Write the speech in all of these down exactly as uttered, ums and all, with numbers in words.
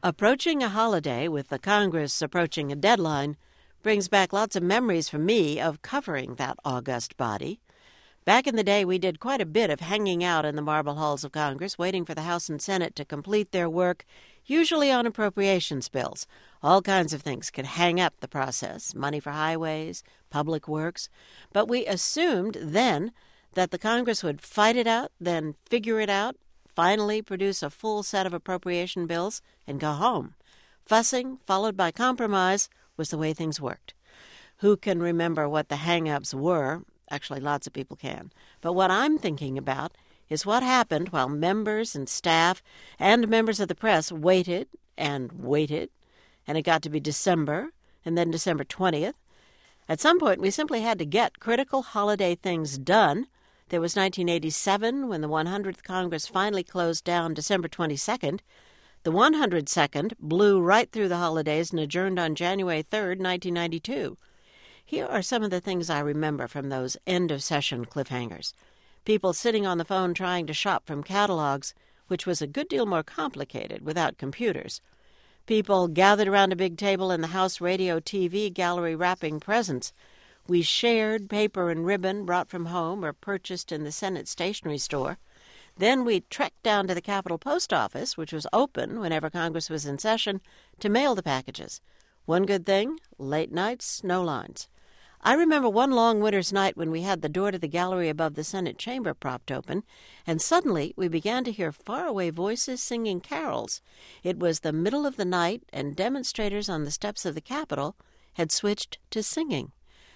Approaching a holiday with the Congress approaching a deadline brings back lots of memories for me of covering that august body. Back in the day, we did quite a bit of hanging out in the marble halls of Congress, waiting for the House and Senate to complete their work, usually on appropriations bills. All kinds of things could hang up the process, money for highways, public works. But we assumed then that the Congress would fight it out, then figure it out, finally produce a full set of appropriation bills, and go home. Fussing, followed by compromise, was the way things worked. Who can remember what the hang-ups were? Actually, lots of people can. But what I'm thinking about is what happened while members and staff and members of the press waited and waited, and it got to be December, and then December twentieth. At some point, we simply had to get critical holiday things done. There was nineteen eighty-seven, when the one hundredth Congress finally closed down December twenty-second. The one hundred second blew right through the holidays and adjourned on January third, nineteen ninety-two. Here are some of the things I remember from those end-of-session cliffhangers. People sitting on the phone trying to shop from catalogs, which was a good deal more complicated without computers. People gathered around a big table in the House radio T V gallery wrapping presents. We shared paper and ribbon brought from home or purchased in the Senate stationery store. Then we trekked down to the Capitol Post Office, which was open whenever Congress was in session, to mail the packages. One good thing, late nights, no lines. I remember one long winter's night when we had the door to the gallery above the Senate chamber propped open, and suddenly we began to hear faraway voices singing carols. It was the middle of the night, and demonstrators on the steps of the Capitol had switched to singing.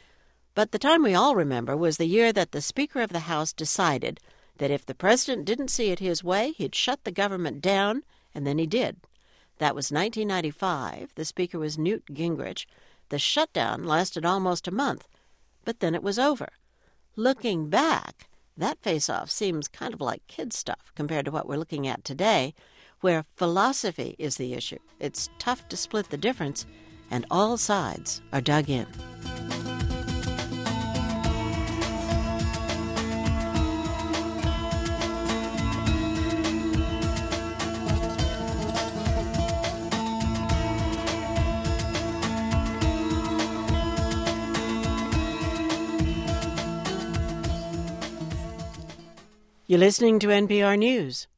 But the time we all remember was the year that the Speaker of the House decided that if the president didn't see it his way, he'd shut the government down, and then he did. That was nineteen ninety-five. The Speaker was Newt Gingrich. The shutdown lasted almost a month, but then it was over. Looking back, that face-off seems kind of like kid stuff compared to what we're looking at today, where philosophy is the issue. It's tough to split the difference, and all sides are dug in. You're listening to N P R News.